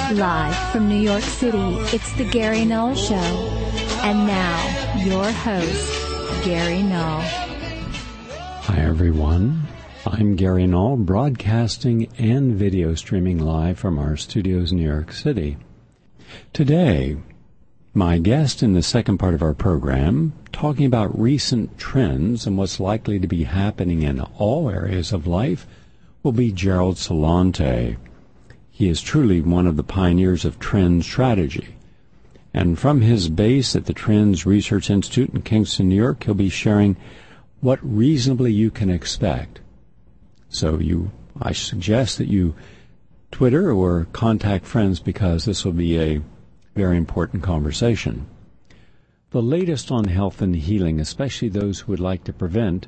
Live from New York City, it's the Gary Null Show. And now, your host, Gary Null. Hi, everyone. I'm Gary Null, broadcasting and video streaming live from our studios in New York City. Today, my guest in the second part of our program, talking about recent trends and what's likely to be happening in all areas of life, will be Gerald Celente. He is truly one of the pioneers of trend strategy. And from his base at the Trends Research Institute in Kingston, New York, he'll be sharing what reasonably you can expect. So I suggest that you Twitter or contact friends because this will be a very important conversation. The latest on health and healing, especially those who would like to prevent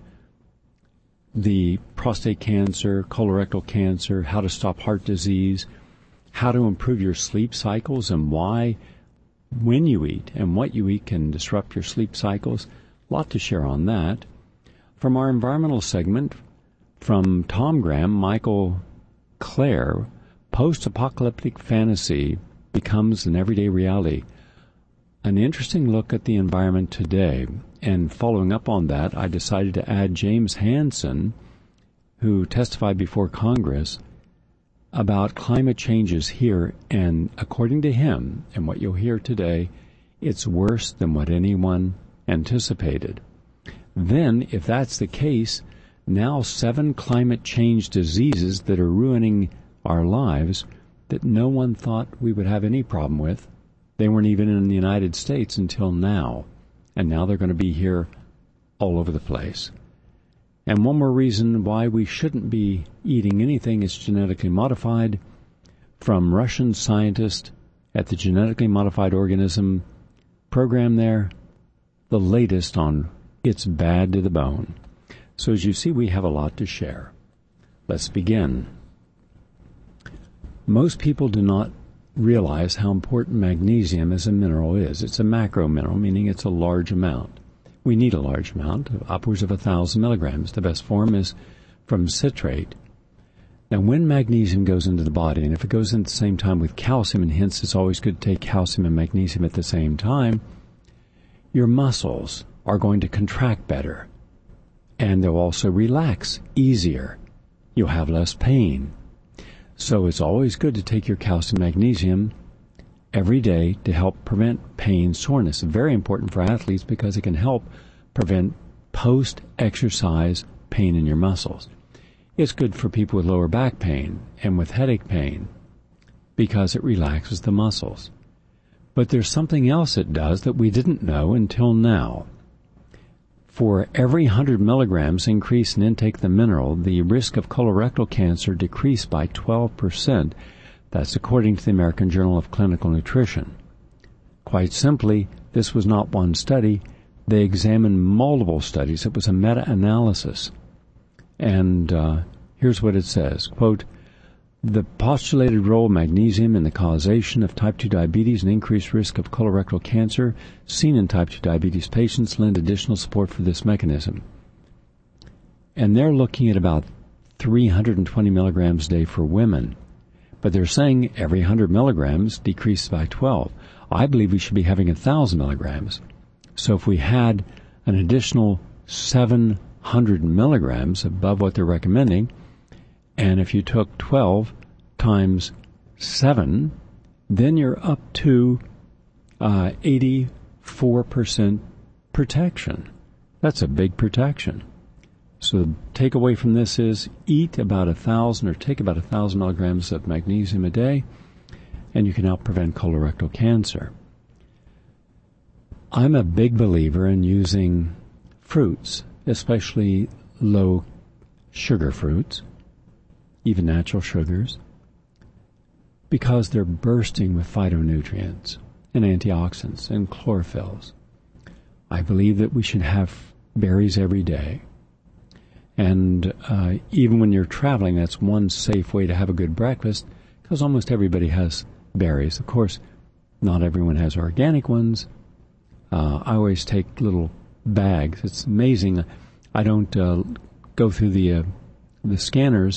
the prostate cancer, colorectal cancer, how to stop heart disease, how to improve your sleep cycles and why when you eat and what you eat can disrupt your sleep cycles. A lot to share on that. From our environmental segment, from Tom Graham, Michael Clare, post-apocalyptic fantasy becomes an everyday reality. An interesting look at the environment today. And following up on that, I decided to add James Hansen, who testified before Congress about climate changes here, and according to him, and what you'll hear today, it's worse than what anyone anticipated. Then, if that's the case, now 7 climate change diseases that are ruining our lives that no one thought we would have any problem with. They weren't even in the United States until now, and now they're going to be here all over the place. And one more reason why we shouldn't be eating anything that's genetically modified, from Russian scientists at the Genetically Modified Organism program there, the latest on it's bad to the bone. So as you see, we have a lot to share. Let's begin. Most people do not realize how important magnesium as a mineral is. It's a macro mineral, meaning it's a large amount. We need a large amount, upwards of 1,000 milligrams. The best form is from citrate. Now, when magnesium goes into the body, and if it goes in at the same time with calcium, and hence it's always good to take calcium and magnesium at the same time, your muscles are going to contract better, and they'll also relax easier. You'll have less pain. So it's always good to take your calcium magnesium every day to help prevent pain, soreness. Very important for athletes because it can help prevent post-exercise pain in your muscles. It's good for people with lower back pain and with headache pain because it relaxes the muscles. But there's something else it does that we didn't know until now. For every 100 milligrams increase in intake of the mineral, the risk of colorectal cancer decreased by 12%. That's according to the American Journal of Clinical Nutrition. Quite simply, this was not one study. They examined multiple studies. It was a meta-analysis. And here's what it says. Quote, the postulated role of magnesium in the causation of type 2 diabetes and increased risk of colorectal cancer seen in type 2 diabetes patients lend additional support for this mechanism. And they're looking at about 320 milligrams a day for women. But they're saying every 100 milligrams decreases by 12. I believe we should be having 1,000 milligrams. So if we had an additional 700 milligrams above what they're recommending, and if you took 12 times 7, then you're up to 84% protection. That's a big protection. So the takeaway from this is eat about 1,000 or take about 1,000 milligrams of magnesium a day, and you can help prevent colorectal cancer. I'm a big believer in using fruits, especially low sugar fruits, even natural sugars, because they're bursting with phytonutrients and antioxidants and chlorophylls. I believe that we should have berries every day. And even when you're traveling, that's one safe way to have a good breakfast, because almost everybody has berries. Of course, not everyone has organic ones. I always take little bags. It's amazing. I don't go through the scanners.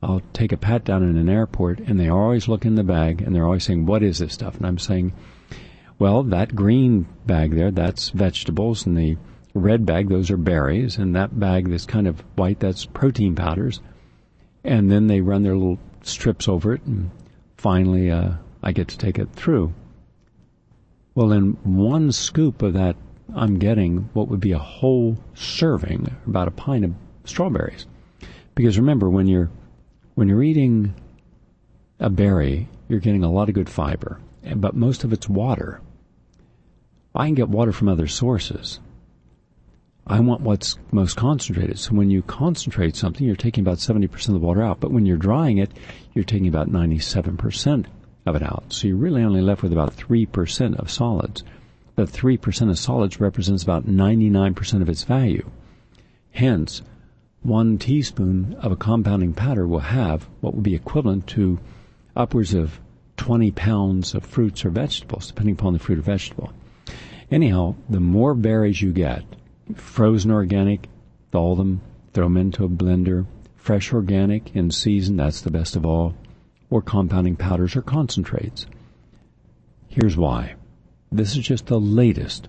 I'll take a pat down in an airport, and they always look in the bag, and they're always saying, what is this stuff? And I'm saying, well, that green bag there, that's vegetables, and the red bag, those are berries, and that bag that's kind of white, that's protein powders. And then they run their little strips over it, and finally I get to take it through. Well, in one scoop of that, I'm getting what would be a whole serving, about a pint of strawberries. Because remember, when you're eating a berry, you're getting a lot of good fiber, but most of it's water. I can get water from other sources. I want what's most concentrated. So when you concentrate something, you're taking about 70% of the water out. But when you're drying it, you're taking about 97% of it out. So you're really only left with about 3% of solids. But 3% of solids represents about 99% of its value. Hence, 1 teaspoon of a compounding powder will have what would be equivalent to upwards of 20 pounds of fruits or vegetables, depending upon the fruit or vegetable. Anyhow, the more berries you get, frozen organic, thaw them, throw them into a blender, fresh organic, in season, that's the best of all, or compounding powders or concentrates. Here's why. This is just the latest.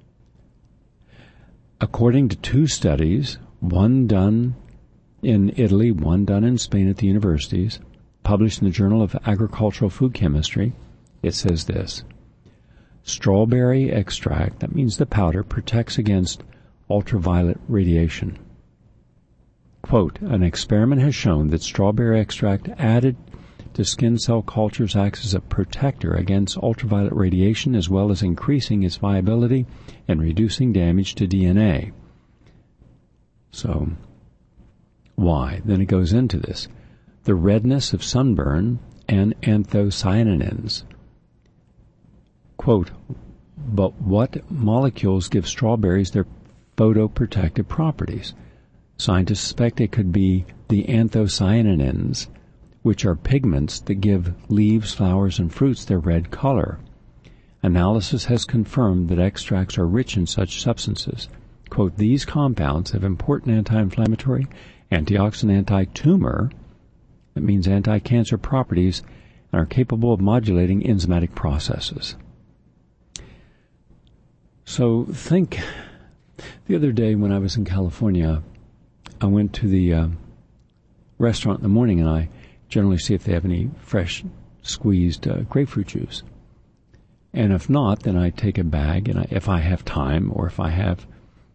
According to 2 studies, one done in Italy, one done in Spain at the universities, published in the Journal of Agricultural Food Chemistry, it says this: strawberry extract, that means the powder, protects against ultraviolet radiation. Quote, an experiment has shown that strawberry extract added to skin cell cultures acts as a protector against ultraviolet radiation, as well as increasing its viability and reducing damage to DNA. So, why? Then it goes into this. The redness of sunburn and anthocyanins. Quote, but what molecules give strawberries their photoprotective properties? Scientists suspect it could be the anthocyanins, which are pigments that give leaves, flowers, and fruits their red color. Analysis has confirmed that extracts are rich in such substances. Quote, these compounds have important anti-inflammatory, antioxidant, anti-tumor, that means anti-cancer properties, and are capable of modulating enzymatic processes. So think, the other day when I was in California, I went to the restaurant in the morning, and I generally see if they have any fresh squeezed grapefruit juice. And if not, then I take a bag, and if I have time, or if I have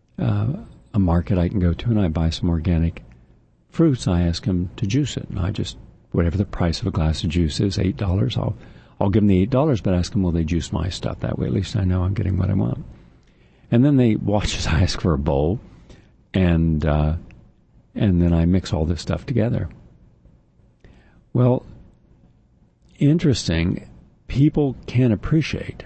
a market I can go to and I buy some organic fruits, I ask them to juice it. And I just, whatever the price of a glass of juice is, $8, I'll give them the $8, but ask them, will they juice my stuff? That way at least I know I'm getting what I want. And then they watch as I ask for a bowl, and then I mix all this stuff together. Well, interesting, people can't appreciate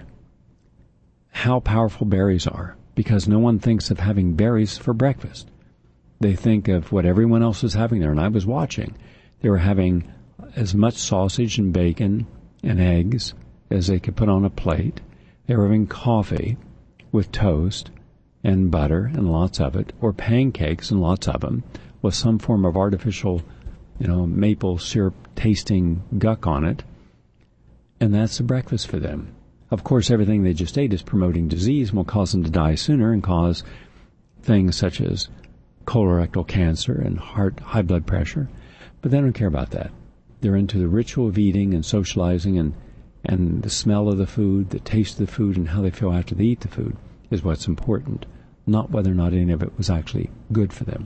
how powerful berries are, because no one thinks of having berries for breakfast. They think of what everyone else is having there, and I was watching. They were having as much sausage and bacon and eggs as they could put on a plate. They were having coffee with toast and butter and lots of it, or pancakes and lots of them, with some form of artificial, maple syrup tasting guck on it. And that's the breakfast for them. Of course, everything they just ate is promoting disease and will cause them to die sooner and cause things such as colorectal cancer and high blood pressure. But they don't care about that. They're into the ritual of eating and socializing, and the smell of the food, the taste of the food, and how they feel after they eat the food is what's important, not whether or not any of it was actually good for them.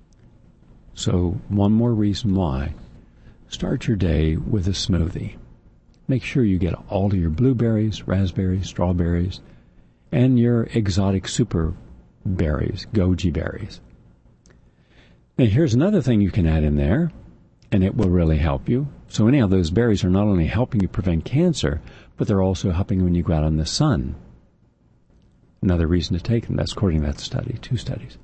So one more reason why. Start your day with a smoothie. Make sure you get all of your blueberries, raspberries, strawberries, and your exotic super berries, goji berries. Now here's another thing you can add in there, and it will really help you. So anyhow, those berries are not only helping you prevent cancer, but they're also helping you when you go out in the sun. Another reason to take them. That's according to that study, 2 studies.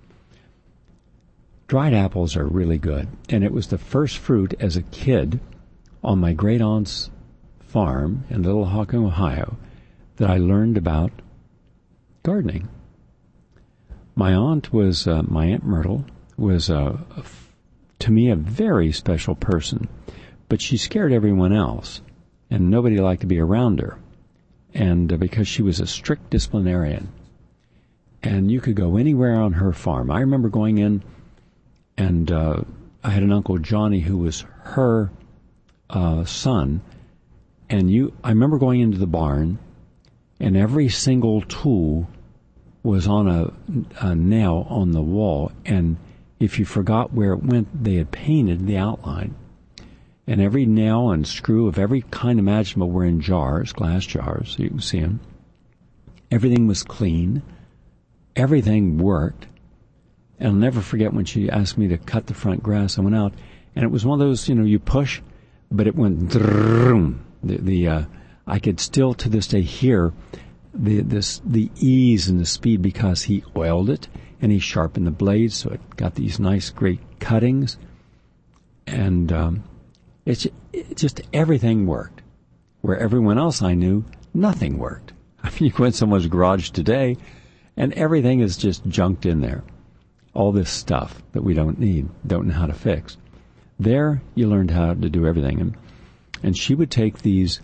Dried apples are really good, and it was the first fruit as a kid on my great-aunt's farm in Little Hawking, Ohio, that I learned about gardening. My Aunt Myrtle, was a to me, a very special person. But she scared everyone else, and nobody liked to be around her. And because she was a strict disciplinarian. And you could go anywhere on her farm. I remember going in, and I had an Uncle Johnny who was her son. And I remember going into the barn, and every single tool was on a nail on the wall. And if you forgot where it went, they had painted the outline. And every nail and screw of every kind imaginable were in jars, glass jars, so you can see them. Everything was clean. Everything worked. And I'll never forget when she asked me to cut the front grass. I went out, and it was one of those, you push, but it went drrrrm. I could still to this day hear the ease and the speed because he oiled it and he sharpened the blades, so it got these nice, great cuttings. And it's just everything worked. Where everyone else I knew, nothing worked. I mean, you go in someone's garage today, and everything is just junked in there. All this stuff that we don't need, don't know how to fix. There, you learned how to do everything. And she would take these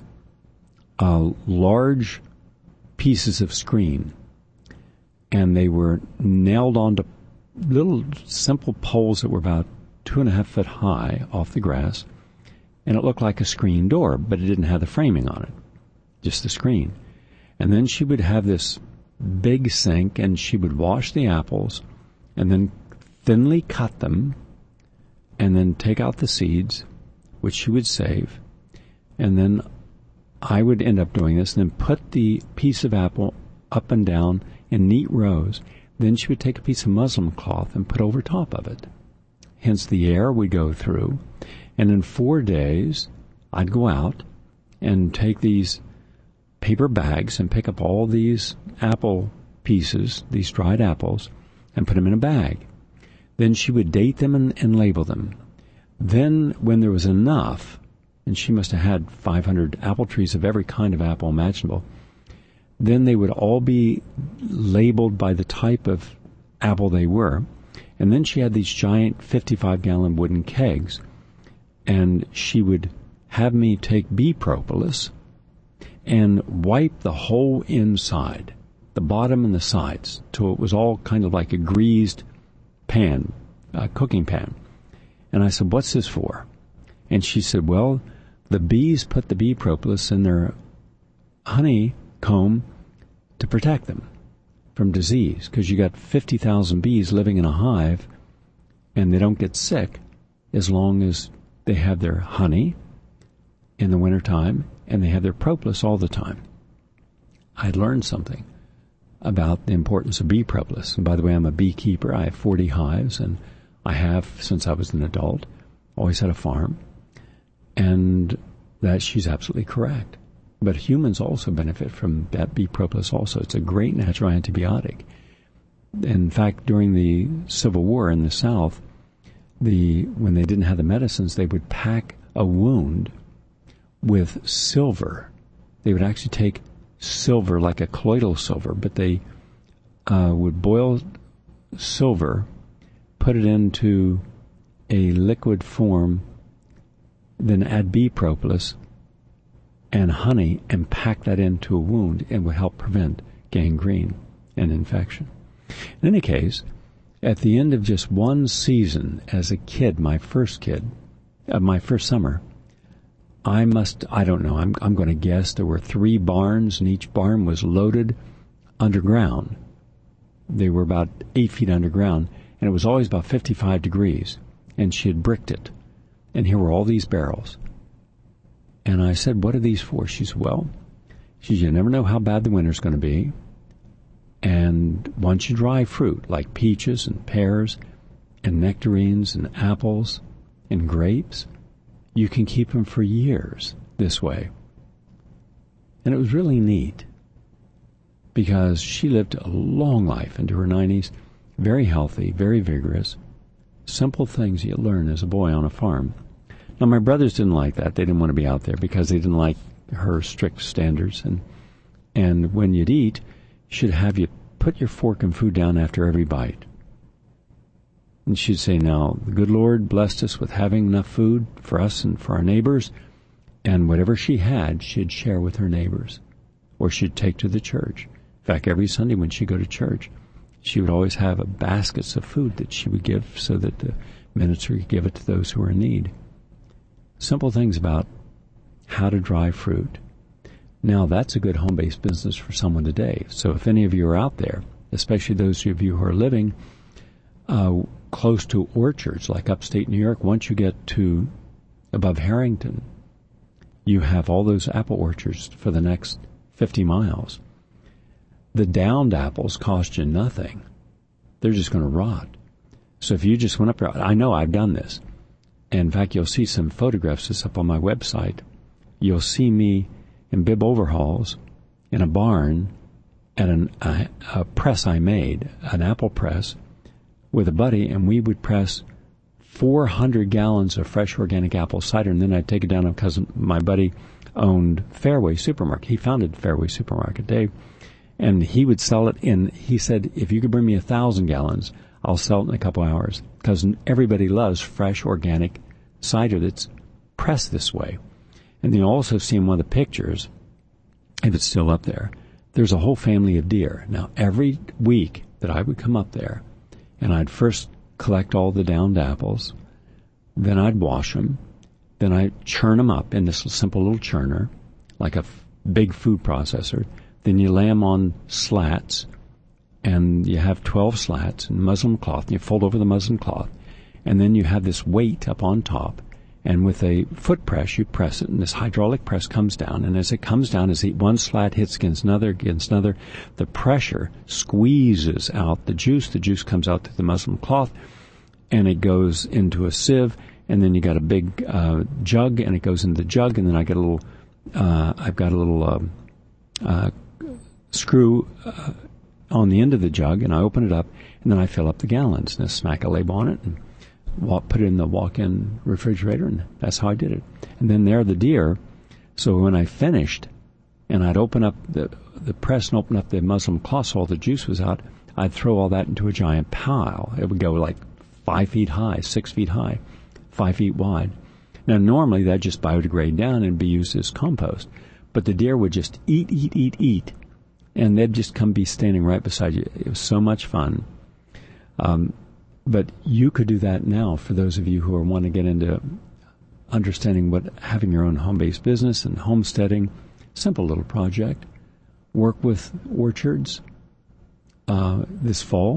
large pieces of screen, and they were nailed onto little simple poles that were about 2.5 feet high off the grass, and it looked like a screen door, but it didn't have the framing on it, just the screen. And then she would have this big sink, and she would wash the apples, and then thinly cut them, and then take out the seeds, which she would save, and then I would end up doing this, and then put the piece of apple up and down in neat rows. Then she would take a piece of muslin cloth and put over top of it. Hence the air would go through. And in 4 days, I'd go out and take these paper bags and pick up all these apple pieces, these dried apples, and put them in a bag. Then she would date them and label them. Then, when there was enough, and she must have had 500 apple trees of every kind of apple imaginable, then they would all be labeled by the type of apple they were. And then she had these giant 55-gallon wooden kegs, and she would have me take bee propolis and wipe the whole inside, the bottom and the sides, till it was all kind of like a greased pan, a cooking pan. And I said, "What's this for?" And she said, "Well, the bees put the bee propolis in their honeycomb to protect them from disease, because you got 50,000 bees living in a hive, and they don't get sick as long as they have their honey in the wintertime and they have their propolis all the time." I learned something about the importance of bee propolis. And by the way, I'm a beekeeper. I have 40 hives, and I have, since I was an adult, always had a farm. And that she's absolutely correct. But humans also benefit from that bee propolis also. It's a great natural antibiotic. In fact, during the Civil War in the South, when they didn't have the medicines, they would pack a wound with silver. They would actually take silver, like a colloidal silver, but they would boil silver, put it into a liquid form, then add bee propolis and honey and pack that into a wound, and would help prevent gangrene and infection. In any case, at the end of just one season as a kid, my first summer, I'm going to guess there were 3 barns, and each barn was loaded underground. They were about 8 feet underground, and it was always about 55 degrees, and she had bricked it. And here were all these barrels. And I said, "What are these for?" She said, "Well," you never know how bad the winter's going to be. And once you dry fruit, like peaches and pears and nectarines and apples and grapes, you can keep them for years this way. And it was really neat, because she lived a long life into her 90s, very healthy, very vigorous. Simple things you learn as a boy on a farm. Now, my brothers didn't like that. They didn't want to be out there because they didn't like her strict standards. And when you'd eat, she'd have you put your fork and food down after every bite. And she'd say, now, the good Lord blessed us with having enough food for us and for our neighbors, and whatever she had, she'd share with her neighbors, or she'd take to the church. In fact, every Sunday when she'd go to church, she would always have baskets of food that she would give so that the minister could give it to those who were in need. Simple things about how to dry fruit. Now, that's a good home-based business for someone today. So if any of you are out there, especially those of you who are living close to orchards like upstate New York, once you get to above Harrington, you have all those apple orchards for the next 50 miles. The downed apples cost you nothing. They're just going to rot. So if you just went up there, I know I've done this. And in fact, you'll see some photographs this up on my website. You'll see me in bib overalls in a barn at a press I made, an apple press, with a buddy, and we would press 400 gallons of fresh organic apple cider, and then I'd take it down because my buddy owned Fairway Supermarket. He founded Fairway Supermarket, Dave, and he would sell it in, he said, if you could bring me 1,000 gallons, I'll sell it in a couple hours, because everybody loves fresh organic cider that's pressed this way. And then you also see in one of the pictures, if it's still up there, there's a whole family of deer. Now, every week that I would come up there, and I'd first collect all the downed apples, then I'd wash them, then I'd churn them up in this simple little churner, like a big food processor. Then you lay them on slats, and you have 12 slats in muslin cloth, and you fold over the muslin cloth, and then you have this weight up on top, and with a foot press, you press it, and this hydraulic press comes down, and as it comes down, as one slat hits against another, the pressure squeezes out the juice. The juice comes out through the muslin cloth, and it goes into a sieve, and then you got a big jug, and it goes into the jug, and then I've got a little screw on the end of the jug, and I open it up, and then I fill up the gallons, and I smack a label on it, and put it in the walk-in refrigerator, and that's how I did it. And then there are the deer. So when I finished, and I'd open up the press and open up the muslin cloth so all the juice was out, I'd throw all that into a giant pile. It would go like 5 feet high, 6 feet high, 5 feet wide. Now normally that'd just biodegrade down and be used as compost. But the deer would just eat, and they'd just come be standing right beside you. It was so much fun. But you could do that now for those of you who want to get into understanding what having your own home-based business and homesteading. Simple little project. Work with orchards this fall.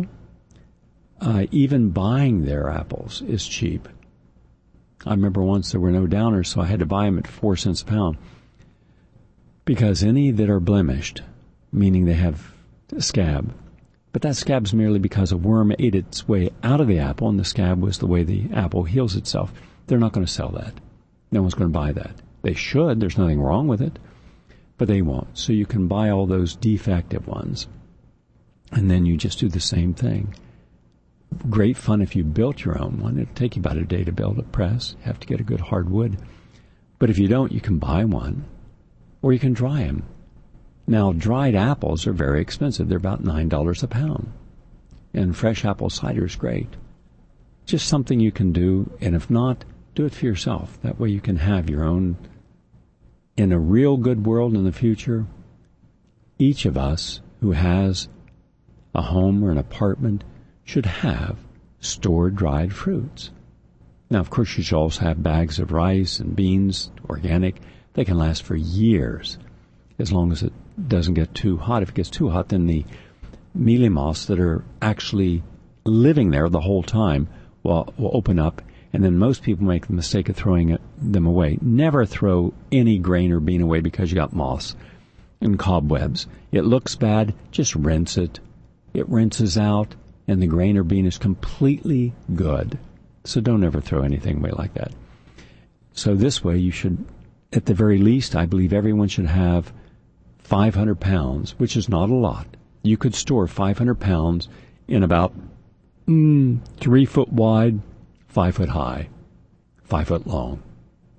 Even buying their apples is cheap. I remember once there were no downers, so I had to buy them at 4 cents a pound. Because any that are blemished, meaning they have a scab, but that scab's merely because a worm ate its way out of the apple, and the scab was the way the apple heals itself. They're not going to sell that. No one's going to buy that. They should. There's nothing wrong with it. But they won't. So you can buy all those defective ones. And then you just do the same thing. Great fun if you built your own one. It'll take you about a day to build a press. You have to get a good hardwood. But if you don't, you can buy one. Or you can dry them. Now, dried apples are very expensive. They're about $9 a pound. And fresh apple cider is great. Just something you can do, and if not, do it for yourself. That way you can have your own. In a real good world in the future, each of us who has a home or an apartment should have stored dried fruits. Now, of course, you should also have bags of rice and beans, organic. They can last for years, as long as it doesn't get too hot. If it gets too hot, then the mealy moths that are actually living there the whole time will open up, and then most people make the mistake of throwing them away. Never throw any grain or bean away because you got moths and cobwebs. It looks bad, just rinse it. It rinses out, and the grain or bean is completely good. So don't ever throw anything away like that. So this way you should, at the very least, I believe everyone should have 500 pounds, which is not a lot. You could store 500 pounds in about 3 foot wide, 5 foot high, 5 foot long,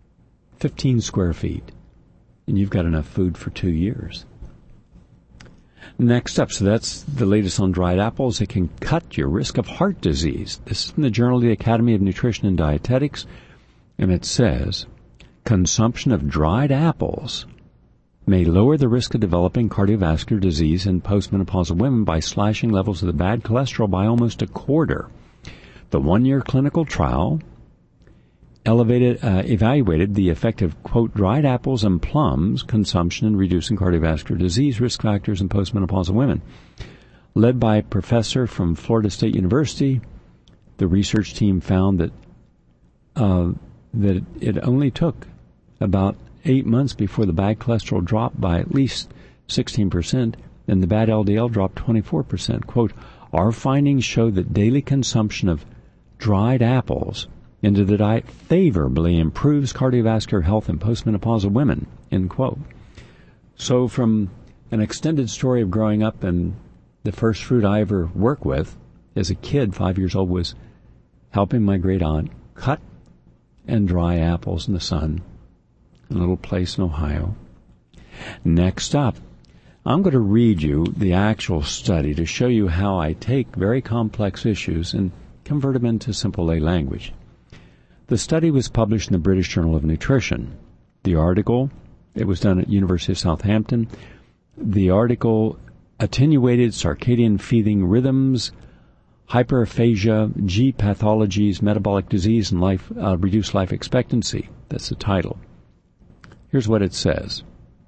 15 square feet, and you've got enough food for 2 years. Next up, so that's the latest on dried apples. It can cut your risk of heart disease. This is from the Journal of the Academy of Nutrition and Dietetics, and it says, consumption of dried apples may lower the risk of developing cardiovascular disease in postmenopausal women by slashing levels of the bad cholesterol by almost a quarter. The one-year clinical trial evaluated the effect of, quote, dried apples and plums consumption in reducing cardiovascular disease risk factors in postmenopausal women. Led by a professor from Florida State University, the research team found that it only took about 8 months before the bad cholesterol dropped by at least 16% and the bad LDL dropped 24%. Quote, our findings show that daily consumption of dried apples into the diet favorably improves cardiovascular health in postmenopausal women, end quote. So from an extended story of growing up, and the first fruit I ever worked with as a kid, 5 years old, was helping my great aunt cut and dry apples in the sun in a little place in Ohio. Next up, I'm going to read you the actual study to show you how I take very complex issues and convert them into simple lay language. The study was published in the British Journal of Nutrition. The article, it was done at University of Southampton. The article, Attenuated Circadian Feeding Rhythms, Hyperaphasia, G Pathologies, Metabolic Disease, and Reduced Life Expectancy. That's the title. Here's what it says.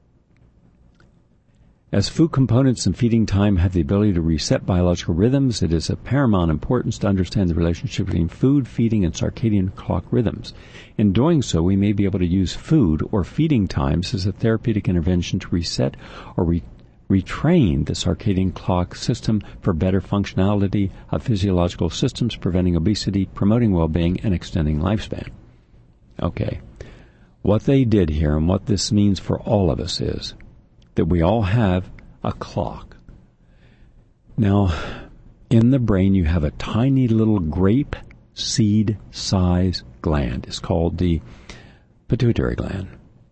As food components and feeding time have the ability to reset biological rhythms, it is of paramount importance to understand the relationship between food, feeding, and circadian clock rhythms. In doing so, we may be able to use food or feeding times as a therapeutic intervention to reset or retrain the circadian clock system for better functionality of physiological systems, preventing obesity, promoting well-being, and extending lifespan. Okay. What they did here and what this means for all of us is that we all have a clock. Now, in the brain, you have a tiny little grape seed size gland. It's called the pituitary gland.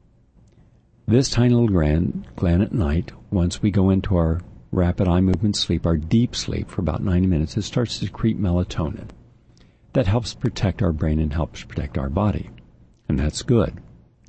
This tiny little gland at night, once we go into our rapid eye movement sleep, our deep sleep for about 90 minutes, it starts to secrete melatonin. That helps protect our brain and helps protect our body. And that's good.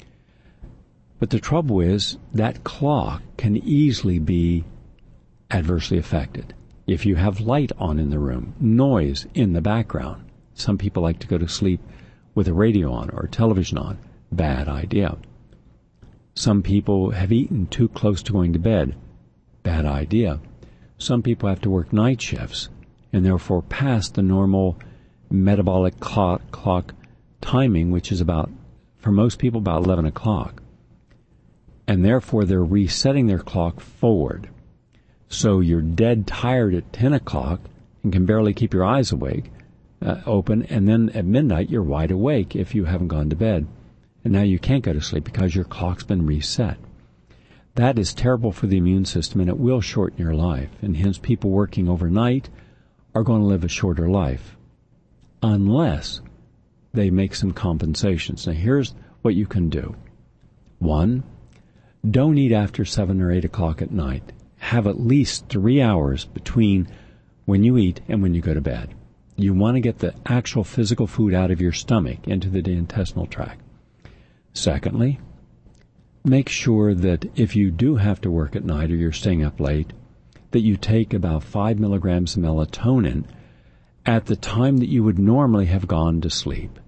But the trouble is that clock can easily be adversely affected. If you have light on in the room, noise in the background, some people like to go to sleep with a radio on or television on. Bad idea. Some people have eaten too close to going to bed. Bad idea. Some people have to work night shifts and therefore past the normal metabolic clock timing, which is about, for most people, about 11 o'clock. And therefore they're resetting their clock forward. So you're dead tired at 10 o'clock and can barely keep your eyes open, and then at midnight you're wide awake if you haven't gone to bed. And now you can't go to sleep because your clock's been reset. That is terrible for the immune system, and it will shorten your life. And hence people working overnight are going to live a shorter life unless they make some compensations. Now here's what you can do. 1, don't eat after 7 or 8 o'clock at night. Have at least 3 hours between when you eat and when you go to bed. You want to get the actual physical food out of your stomach into the intestinal tract. Secondly, make sure that if you do have to work at night or you're staying up late, that you take about 5 milligrams of melatonin at the time that you would normally have gone to sleep.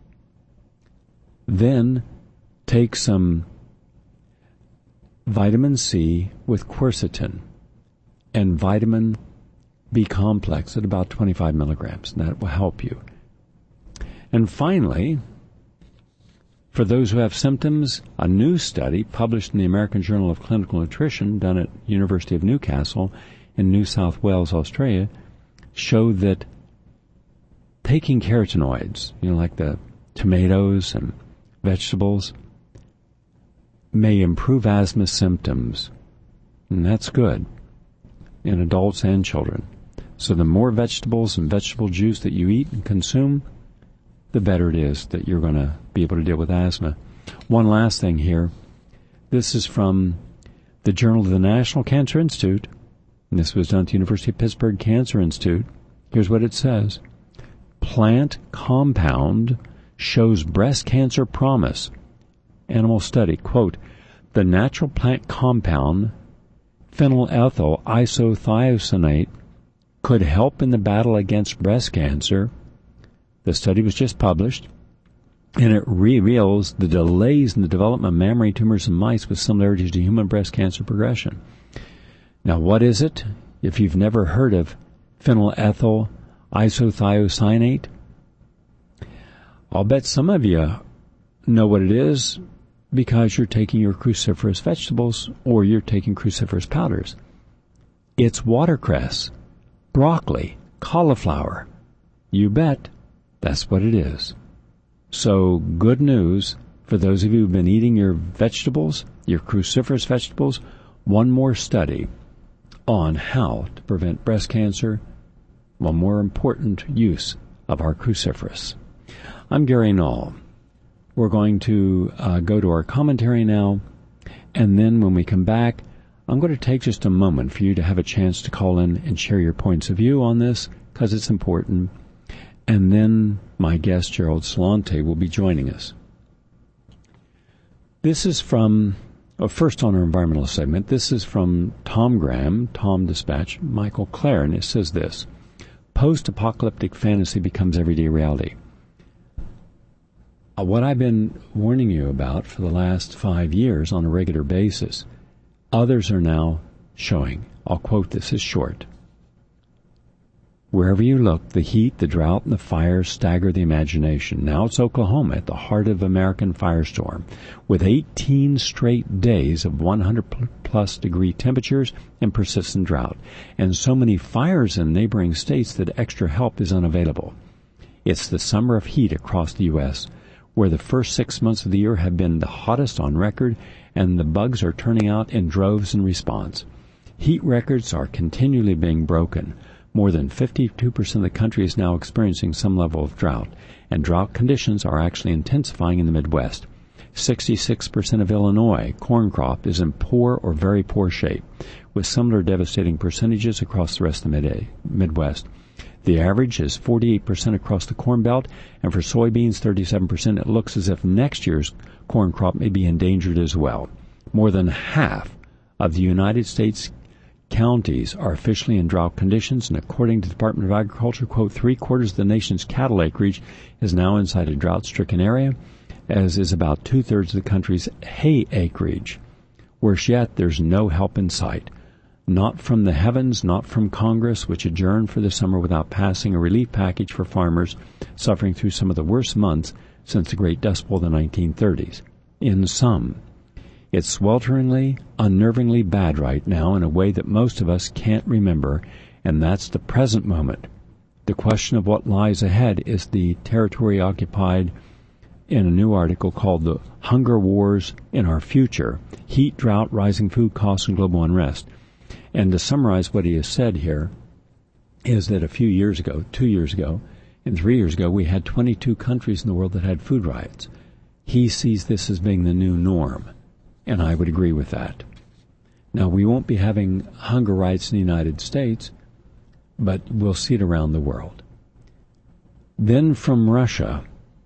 Then take some vitamin C with quercetin and vitamin B complex at about 25 milligrams, and that will help you. And finally, for those who have symptoms, a new study published in the American Journal of Clinical Nutrition, done at University of Newcastle in New South Wales, Australia, showed that taking carotenoids, like the tomatoes and vegetables, may improve asthma symptoms. And that's good in adults and children. So the more vegetables and vegetable juice that you eat and consume, the better it is that you're going to be able to deal with asthma. One last thing here. This is from the Journal of the National Cancer Institute. and this was done at the University of Pittsburgh Cancer Institute. Here's what it says. Plant compound shows breast cancer promise. Animal study, quote, the natural plant compound phenylethyl isothiocyanate could help in the battle against breast cancer. The study was just published, and it reveals the delays in the development of mammary tumors in mice with similarities to human breast cancer progression. Now, what is it? If you've never heard of phenylethyl isothiocyanate, I'll bet some of you know what it is because you're taking your cruciferous vegetables or you're taking cruciferous powders. It's watercress, broccoli, cauliflower. You bet that's what it is. So good news for those of you who've been eating your vegetables, your cruciferous vegetables, one more study on how to prevent breast cancer, one more important use of our cruciferous. I'm Gary Null. We're going to go to our commentary now, and then when we come back, I'm going to take just a moment for you to have a chance to call in and share your points of view on this, because it's important. And then my guest, Gerald Celente, will be joining us. This is from, first on our environmental segment, this is from Tom Graham, Tom Dispatch, Michael Clare, and it says this: post-apocalyptic fantasy becomes everyday reality. What I've been warning you about for the last 5 years on a regular basis, others are now showing. I'll quote this as short. Wherever you look, the heat, the drought, and the fires stagger the imagination. Now it's Oklahoma at the heart of American firestorm, with 18 straight days of 100-plus degree temperatures and persistent drought, and so many fires in neighboring states that extra help is unavailable. It's the summer of heat across the U.S., where the first 6 months of the year have been the hottest on record, and the bugs are turning out in droves in response. Heat records are continually being broken. More than 52% of the country is now experiencing some level of drought, and drought conditions are actually intensifying in the Midwest. 66% of Illinois corn crop is in poor or very poor shape, with similar devastating percentages across the rest of the Midwest. The average is 48% across the Corn Belt, and for soybeans, 37%. It looks as if next year's corn crop may be endangered as well. More than half of the United States counties are officially in drought conditions, and according to the Department of Agriculture, quote, 3/4 of the nation's cattle acreage is now inside a drought-stricken area, as is about 2/3 of the country's hay acreage. Worse yet, there's no help in sight. Not from the heavens, not from Congress, which adjourned for the summer without passing a relief package for farmers suffering through some of the worst months since the Great Dust Bowl of the 1930s. In sum, it's swelteringly, unnervingly bad right now in a way that most of us can't remember, and that's the present moment. The question of what lies ahead is the territory occupied in a new article called The Hunger Wars in Our Future: Heat, Drought, Rising Food Costs, and Global Unrest. And to summarize what he has said here is that a few years ago, 2 years ago, and 3 years ago, we had 22 countries in the world that had food riots. He sees this as being the new norm, and I would agree with that. Now, we won't be having hunger riots in the United States, but we'll see it around the world. Then from Russia,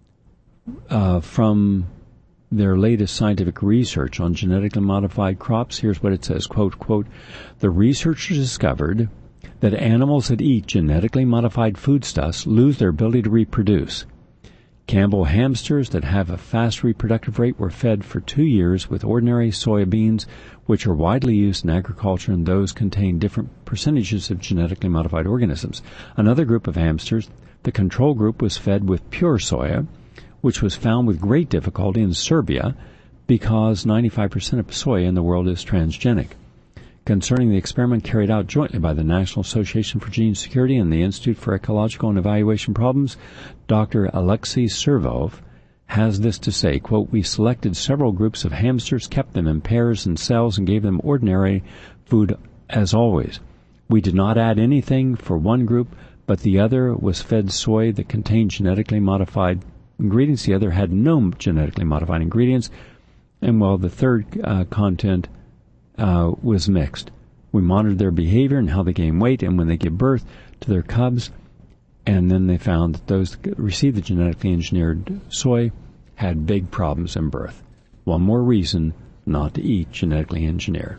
from their latest scientific research on genetically modified crops, here's what it says, quote, the researchers discovered that animals that eat genetically modified foodstuffs lose their ability to reproduce. Campbell hamsters that have a fast reproductive rate were fed for 2 years with ordinary soybeans, which are widely used in agriculture, and those contain different percentages of genetically modified organisms. Another group of hamsters, the control group, was fed with pure soya, which was found with great difficulty in Serbia because 95% of soya in the world is transgenic. Concerning the experiment carried out jointly by the National Association for Gene Security and the Institute for Ecological and Evaluation Problems, Dr. Alexei Servov has this to say, quote, we selected several groups of hamsters, kept them in pairs and cells, and gave them ordinary food as always. We did not add anything for one group, but the other was fed soy that contained genetically modified ingredients. The other had no genetically modified ingredients, and while the third content was mixed. We monitored their behavior and how they gain weight and when they give birth to their cubs. And then they found that those that received the genetically engineered soy had big problems in birth. One more reason not to eat genetically engineered.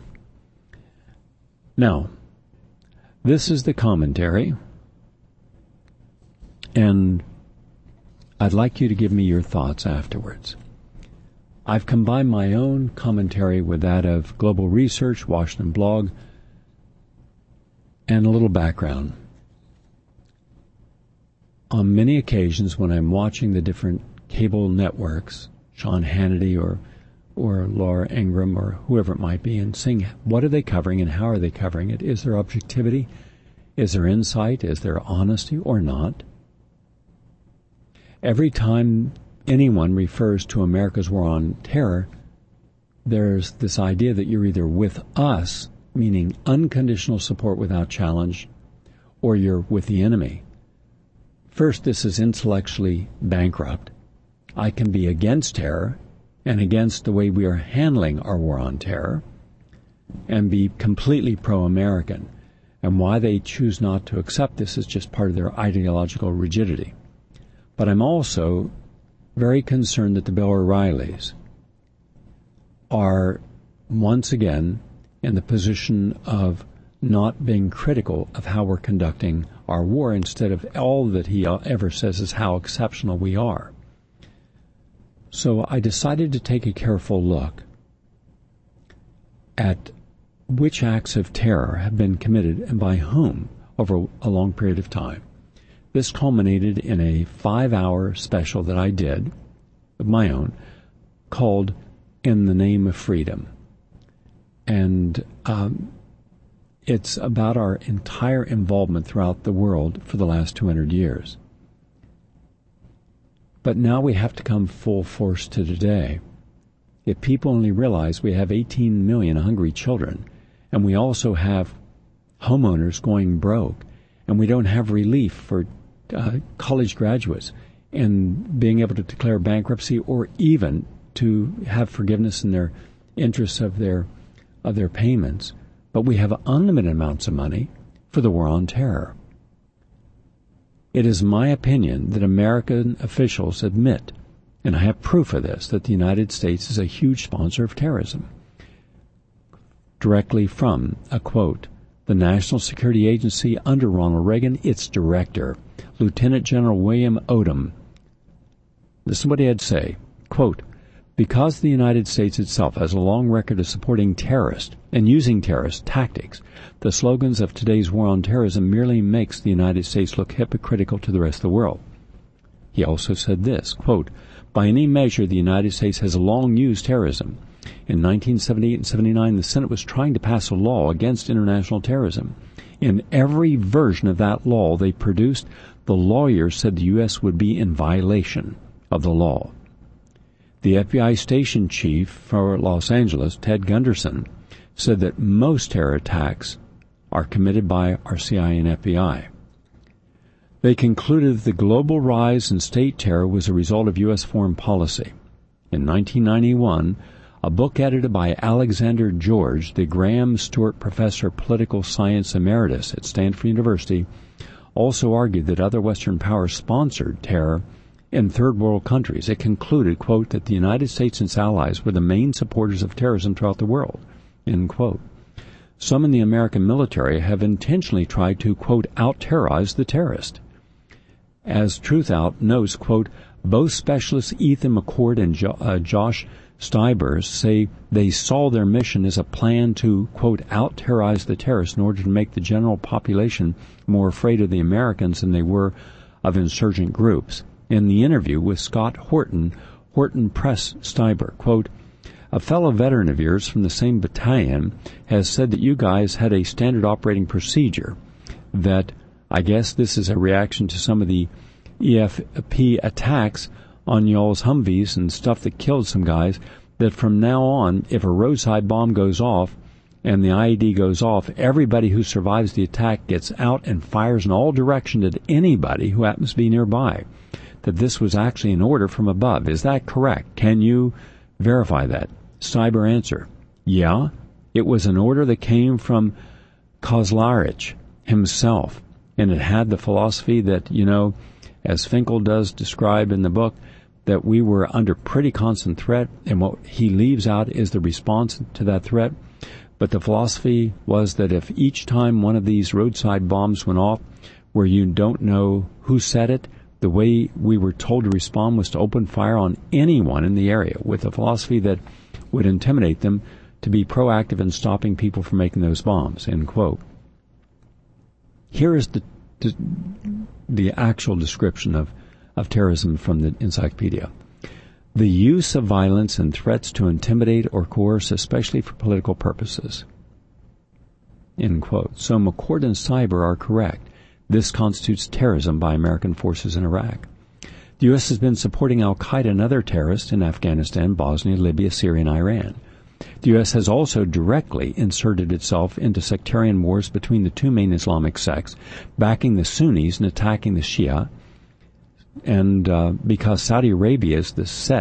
Now, this is the commentary, and I'd like you to give me your thoughts afterwards. I've combined my own commentary with that of Global Research, Washington Blog, and a little background. On many occasions when I'm watching the different cable networks, Sean Hannity or Laura Ingraham or whoever it might be, and seeing what are they covering and how are they covering it? Is there objectivity? Is there insight? Is there honesty or not? Every time anyone refers to America's war on terror, there's this idea that you're either with us, meaning unconditional support without challenge, or you're with the enemy. First, this is intellectually bankrupt. I can be against terror and against the way we are handling our war on terror and be completely pro-American. And why they choose not to accept this is just part of their ideological rigidity. But I'm also very concerned that the Bill O'Reillys are once again in the position of not being critical of how we're conducting our war. Instead of all that he ever says is how exceptional we are. So I decided to take a careful look at which acts of terror have been committed and by whom over a long period of time. This culminated in a 5-hour special that I did of my own called In the Name of Freedom. And it's about our entire involvement throughout the world for the last 200 years. But now we have to come full force to today. If people only realize we have 18 million hungry children, and we also have homeowners going broke, and we don't have relief for college graduates, and being able to declare bankruptcy or even to have forgiveness in their interests of their payments, but we have unlimited amounts of money for the war on terror. It is my opinion that American officials admit, and I have proof of this, that the United States is a huge sponsor of terrorism. Directly from a quote, the National Security Agency under Ronald Reagan, its director, Lieutenant General William Odom. This is what he had to say, quote, because the United States itself has a long record of supporting terrorists and using terrorist tactics, the slogans of today's war on terrorism merely makes the United States look hypocritical to the rest of the world. He also said this, quote, by any measure, the United States has long used terrorism. In 1978 and 79, the Senate was trying to pass a law against international terrorism. In every version of that law they produced, the lawyers said the U.S. would be in violation of the law. The FBI station chief for Los Angeles, Ted Gunderson, said that most terror attacks are committed by our CIA and FBI. They concluded that the global rise in state terror was a result of U.S. foreign policy. In 1991, a book edited by Alexander George, the Graham Stewart Professor of Political Science Emeritus at Stanford University, also argued that other Western powers sponsored terror in third world countries. It concluded, quote, that the United States and its allies were the main supporters of terrorism throughout the world, end quote. Some in the American military have intentionally tried to, quote, out-terrorize the terrorist. As Truthout notes, quote, both specialists Ethan McCord and Josh Stieber say they saw their mission as a plan to, quote, out-terrorize the terrorists in order to make the general population more afraid of the Americans than they were of insurgent groups. In the interview with Scott Horton pressed Stieber, quote, a fellow veteran of yours from the same battalion has said that you guys had a standard operating procedure that, I guess this is a reaction to some of the EFP attacks on y'all's Humvees and stuff that killed some guys, that from now on, if a roadside bomb goes off and the IED goes off, everybody who survives the attack gets out and fires in all directions at anybody who happens to be nearby. That this was actually an order from above. Is that correct? Can you verify that? Stieber answer, yeah, it was an order that came from Kozlarich himself, and it had the philosophy that, as Finkel does describe in the book, that we were under pretty constant threat, and what he leaves out is the response to that threat. But the philosophy was that if each time one of these roadside bombs went off where you don't know who set it, the way we were told to respond was to open fire on anyone in the area with a philosophy that would intimidate them to be proactive in stopping people from making those bombs, end quote. Here is the actual description of terrorism from the encyclopedia. The use of violence and threats to intimidate or coerce, especially for political purposes, end quote. So McCord and Cyber are correct. This constitutes terrorism by American forces in Iraq. The U.S. has been supporting al-Qaeda and other terrorists in Afghanistan, Bosnia, Libya, Syria, and Iran. The U.S. has also directly inserted itself into sectarian wars between the two main Islamic sects, backing the Sunnis and attacking the Shia. And because Saudi Arabia is the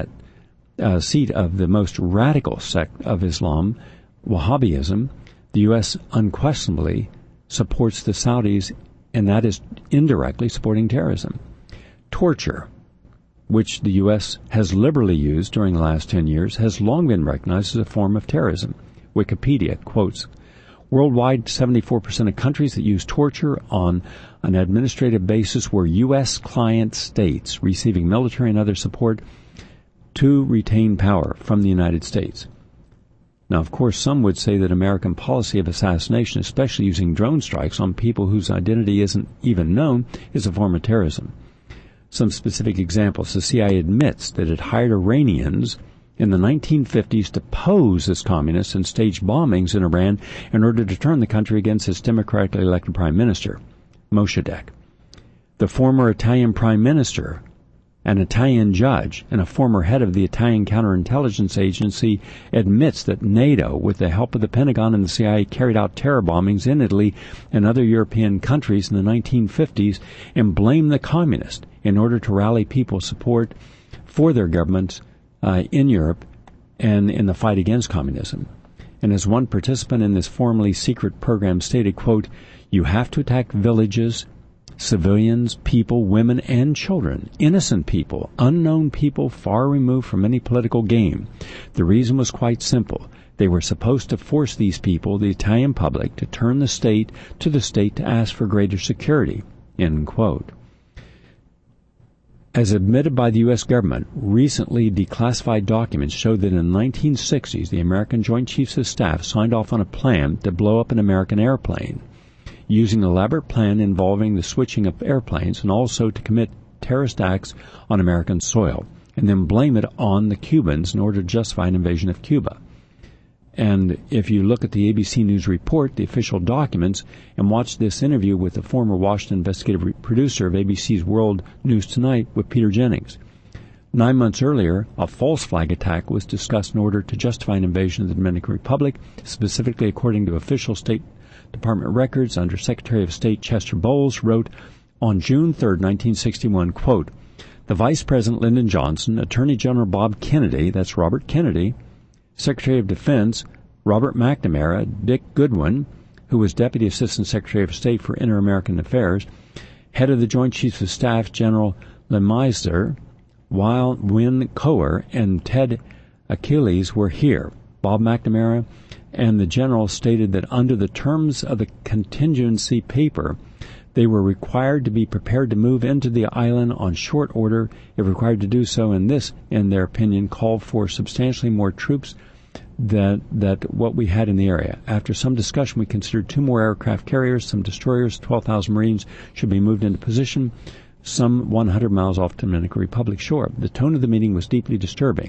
seat of the most radical sect of Islam, Wahhabism, the U.S. unquestionably supports the Saudis, and that is indirectly supporting terrorism. Torture, which the U.S. has liberally used during the last 10 years, has long been recognized as a form of terrorism. Wikipedia quotes, worldwide, 74% of countries that use torture on an administrative basis were U.S. client states receiving military and other support to retain power from the United States. Now, of course, some would say that American policy of assassination, especially using drone strikes on people whose identity isn't even known, is a form of terrorism. Some specific examples. The CIA admits that it hired Iranians in the 1950s to pose as communists and stage bombings in Iran in order to turn the country against its democratically elected prime minister, Mossadegh. The former Italian prime minister, an Italian judge, and a former head of the Italian counterintelligence agency admits that NATO, with the help of the Pentagon and the CIA, carried out terror bombings in Italy and other European countries in the 1950s and blamed the communists in order to rally people's support for their governments in Europe and in the fight against communism. And as one participant in this formerly secret program stated, quote, you have to attack villages, civilians, people, women, and children, innocent people, unknown people far removed from any political game. The reason was quite simple. They were supposed to force these people, the Italian public, to turn the state to ask for greater security, end quote. As admitted by the U.S. government, recently declassified documents show that in the 1960s, the American Joint Chiefs of Staff signed off on a plan to blow up an American airplane, using an elaborate plan involving the switching of airplanes and also to commit terrorist acts on American soil, and then blame it on the Cubans in order to justify an invasion of Cuba. And if you look at the ABC News report, the official documents, and watch this interview with the former Washington investigative producer of ABC's World News Tonight with Peter Jennings. 9 months earlier, a false flag attack was discussed in order to justify an invasion of the Dominican Republic, specifically according to official State Department records. Under Secretary of State Chester Bowles wrote on June 3, 1961, quote, the Vice President Lyndon Johnson, Attorney General Bob Kennedy, that's Robert Kennedy, Secretary of Defense Robert McNamara, Dick Goodwin, who was Deputy Assistant Secretary of State for Inter-American Affairs, Head of the Joint Chiefs of Staff General LeMaistre, while Win Coer and Ted Achilles were here. Bob McNamara and the General stated that under the terms of the contingency paper, they were required to be prepared to move into the island on short order if required to do so, and this, in their opinion, called for substantially more troops than what we had in the area. After some discussion, we considered 2 more aircraft carriers, some destroyers, 12,000 Marines should be moved into position, some 100 miles off Dominican Republic shore. The tone of the meeting was deeply disturbing.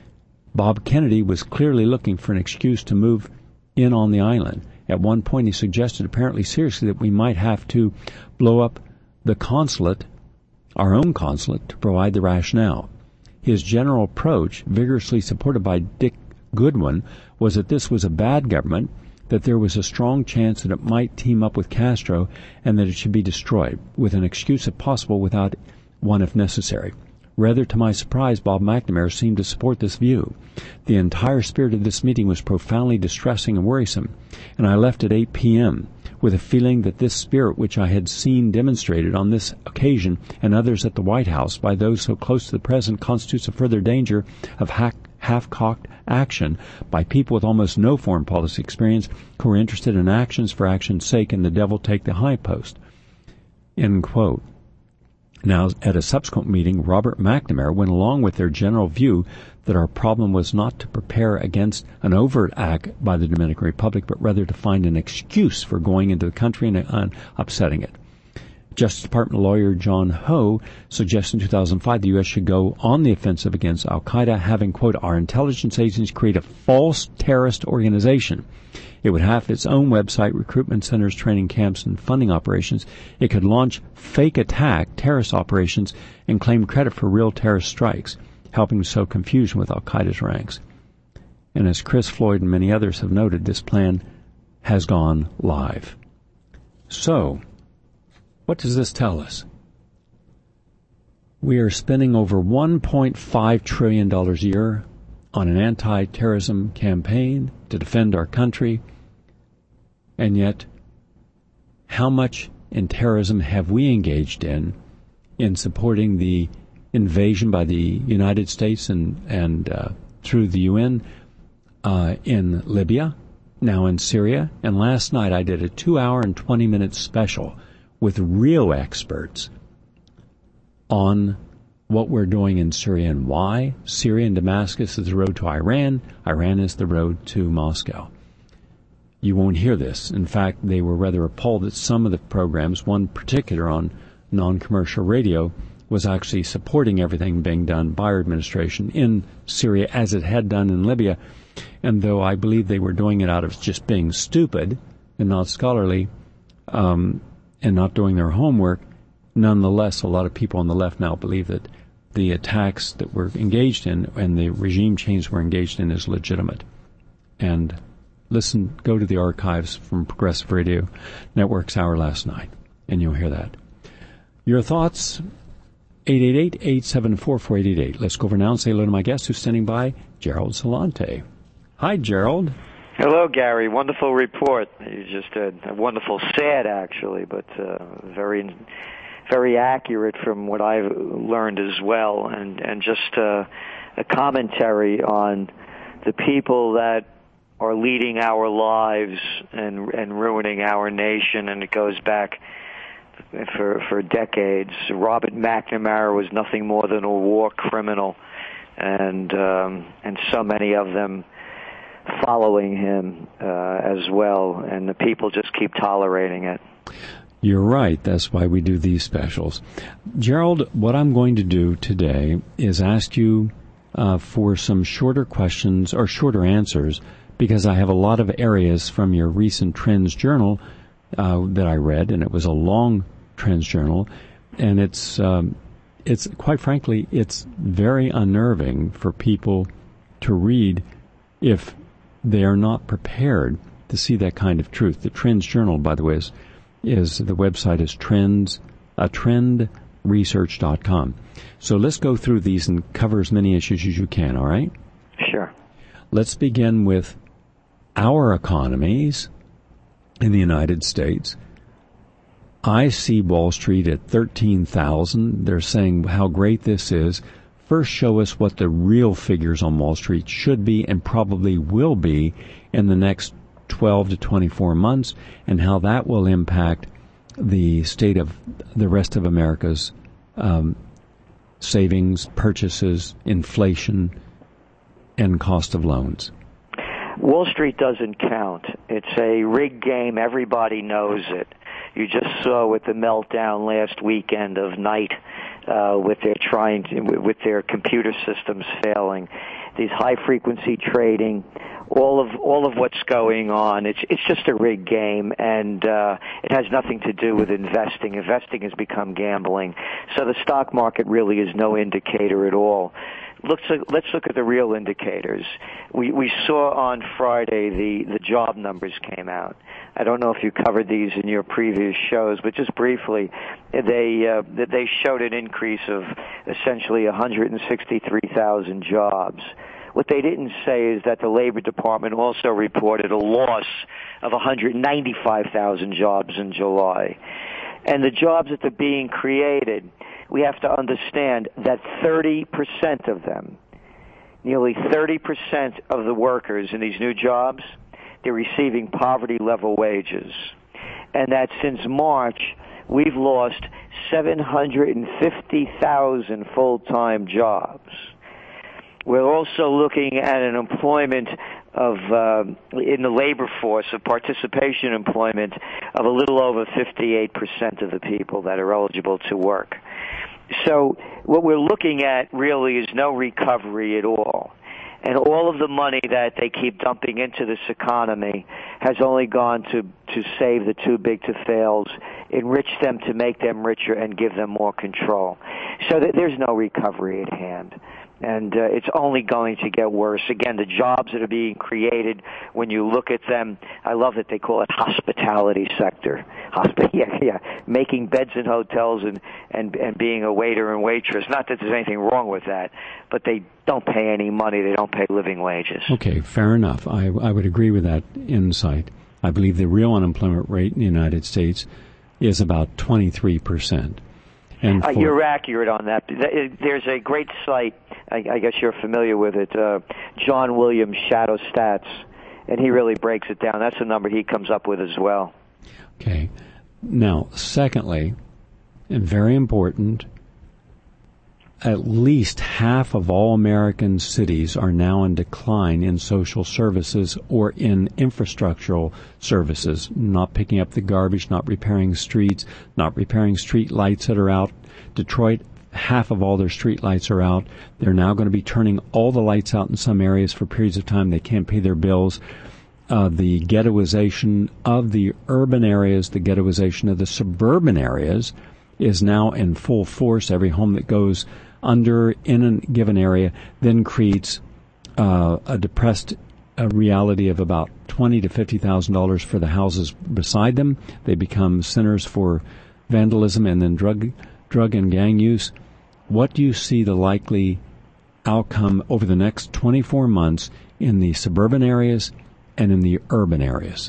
Bob Kennedy was clearly looking for an excuse to move in on the island. At one point, he suggested, apparently seriously, that we might have to blow up the consulate, our own consulate, to provide the rationale. His general approach, vigorously supported by Dick Goodwin, was that this was a bad government, that there was a strong chance that it might team up with Castro, and that it should be destroyed, with an excuse if possible, without one if necessary. Rather to my surprise, Bob McNamara seemed to support this view. The entire spirit of this meeting was profoundly distressing and worrisome, and I left at 8 p.m. with a feeling that this spirit which I had seen demonstrated on this occasion and others at the White House by those so close to the President constitutes a further danger of half-cocked action by people with almost no foreign policy experience who are interested in actions for action's sake and the devil take the high post. End quote. Now, at a subsequent meeting, Robert McNamara went along with their general view that our problem was not to prepare against an overt act by the Dominican Republic, but rather to find an excuse for going into the country and upsetting it. Justice Department lawyer John Ho suggested in 2005 the U.S. should go on the offensive against al-Qaeda, having, quote, our intelligence agencies create a false terrorist organization. It would have its own website, recruitment centers, training camps, and funding operations. It could launch fake attack terrorist operations and claim credit for real terrorist strikes, helping to sow confusion with al-Qaeda's ranks. And as Chris Floyd and many others have noted, this plan has gone live. So, what does this tell us? We are spending over $1.5 trillion a year on an anti-terrorism campaign to defend our country, and yet how much in terrorism have we engaged in supporting the invasion by the United States and through the UN in Libya, now in Syria, and last night I did a 2-hour and 20-minute special with real experts on what we're doing in Syria and why. Syria and Damascus is the road to Iran. Iran is the road to Moscow. You won't hear this. In fact, they were rather appalled that some of the programs, one particular on non-commercial radio, was actually supporting everything being done by our administration in Syria as it had done in Libya. And though I believe they were doing it out of just being stupid and not scholarly, and not doing their homework, nonetheless, a lot of people on the left now believe that the attacks that we're engaged in and the regime change we're engaged in is legitimate. And listen, go to the archives from Progressive Radio Network's hour last night, and you'll hear that. Your thoughts, 888-874-4888. Let's go over now and say hello to my guest who's standing by, Gerald Celente. Hi, Gerald. Hello, Gary. Wonderful report. You just did a wonderful, sad actually, but very, very accurate from what I've learned as well, and just a commentary on the people that are leading our lives and ruining our nation, and it goes back for decades. Robert McNamara was nothing more than a war criminal, and so many of them following him as well, and the people just keep tolerating it. You're right. That's why we do these specials. Gerald, what I'm going to do today is ask you for some shorter questions or shorter answers, because I have a lot of areas from your recent Trends Journal that I read, and it was a long Trends Journal, and it's quite frankly, it's very unnerving for people to read if they are not prepared to see that kind of truth. The Trends Journal, by the way, is the website is trendresearch.com. So let's go through these and cover as many issues as you can, all right? Sure. Let's begin with our economies in the United States. I see Wall Street at 13,000. They're saying how great this is. First, show us what the real figures on Wall Street should be and probably will be in the next 12 to 24 months, and how that will impact the state of the rest of America's savings, purchases, inflation, and cost of loans. Wall Street doesn't count. It's a rigged game. Everybody knows it. You just saw with the meltdown last weekend of Knight, with their computer systems failing, these high frequency trading, all of what's going on. It's just a rigged game, and it has nothing to do with investing. Investing has become gambling. So the stock market really is no indicator at all. Let's look at the real indicators. We saw on Friday the job numbers came out. I don't know if you covered these in your previous shows, but just briefly, they showed an increase of essentially 163,000 jobs, What they didn't say is that the Labor Department also reported a loss of 195,000 jobs in July. And the jobs that are being created, we have to understand that 30% of them, nearly 30% of the workers in these new jobs, they're receiving poverty-level wages. And that since March, we've lost 750,000 full-time jobs. We're also looking at an employment of, in the labor force, of participation employment of a little over 58% of the people that are eligible to work. So what we're looking at really is no recovery at all. And all of the money that they keep dumping into this economy has only gone to save the too big to fails, enrich them to make them richer, and give them more control. So there's no recovery at hand. And it's only going to get worse. Again, the jobs that are being created, when you look at them, I love that they call it hospitality sector. Making beds in hotels and being a waiter and waitress. Not that there's anything wrong with that, but they don't pay any money. They don't pay living wages. Okay, fair enough. I would agree with that insight. I believe the real unemployment rate in the United States is about 23%. You're accurate on that. There's a great site, I guess you're familiar with it, John Williams Shadow Stats, and he really breaks it down. That's the number he comes up with as well. Okay. Now, secondly, and very important, at least half of all American cities are now in decline in social services or in infrastructural services, not picking up the garbage, not repairing streets, not repairing street lights that are out. Detroit, half of all their street lights are out. They're now going to be turning all the lights out in some areas for periods of time. They can't pay their bills. The ghettoization of the urban areas, the ghettoization of the suburban areas is now in full force. Every home that goes under in a given area then creates a depressed reality of about $20,000 to $50,000 for the houses beside them. They become centers for vandalism and then drug and gang use. What do you see the likely outcome over the next 24 months in the suburban areas and in the urban areas?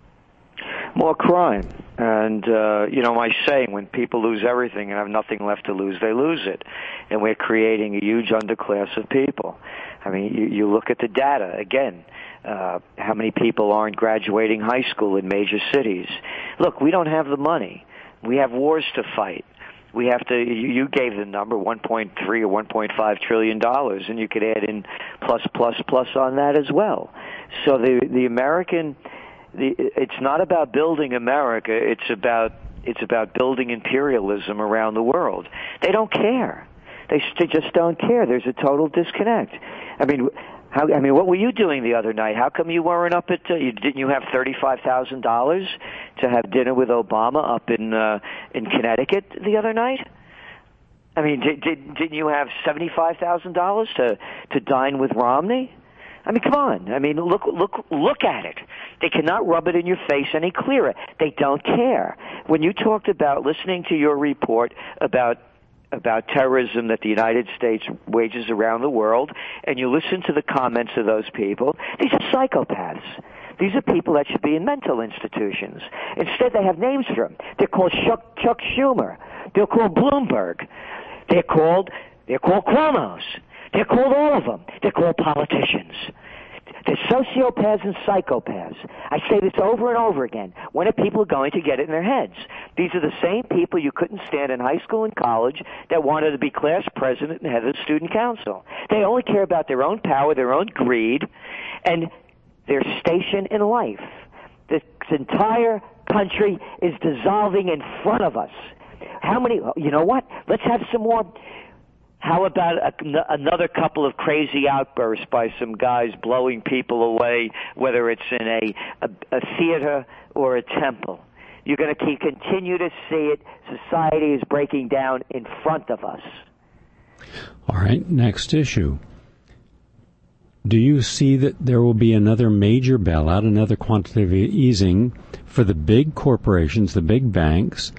More crime. And, my saying, when people lose everything and have nothing left to lose, they lose it. And we're creating a huge underclass of people. I mean, you look at the data, again, how many people aren't graduating high school in major cities. Look, we don't have the money. We have wars to fight. We have to, you gave the number, $1.3 or $1.5 trillion, and you could add in plus on that as well. So the American, it's not about building America, it's about building imperialism around the world. They don't care. They just don't care. There's a total disconnect. I mean, what were you doing the other night? How come you weren't up at? Didn't you have $35,000 to have dinner with Obama up in Connecticut the other night? I mean, didn't you have $75,000 to dine with Romney? I mean, come on. I mean, look at it. They cannot rub it in your face any clearer. They don't care. When you talked about listening to your report about terrorism that the United States wages around the world, and you listen to the comments of those people, these are psychopaths. These are people that should be in mental institutions. Instead, they have names for them. They're called Chuck Schumer. They're called Bloomberg. They're called Cuomo's. They're called all of them. They're called politicians. They're sociopaths and psychopaths. I say this over and over again. When are people going to get it in their heads? These are the same people you couldn't stand in high school and college that wanted to be class president and head of the student council. They only care about their own power, their own greed, and their station in life. This entire country is dissolving in front of us. How many? You know what? Let's have some more. How about another couple of crazy outbursts by some guys blowing people away, whether it's in a theater or a temple? You're going to continue to see it. Society is breaking down in front of us. All right, next issue. Do you see that there will be another major bailout, another quantitative easing for the big corporations, the big banks,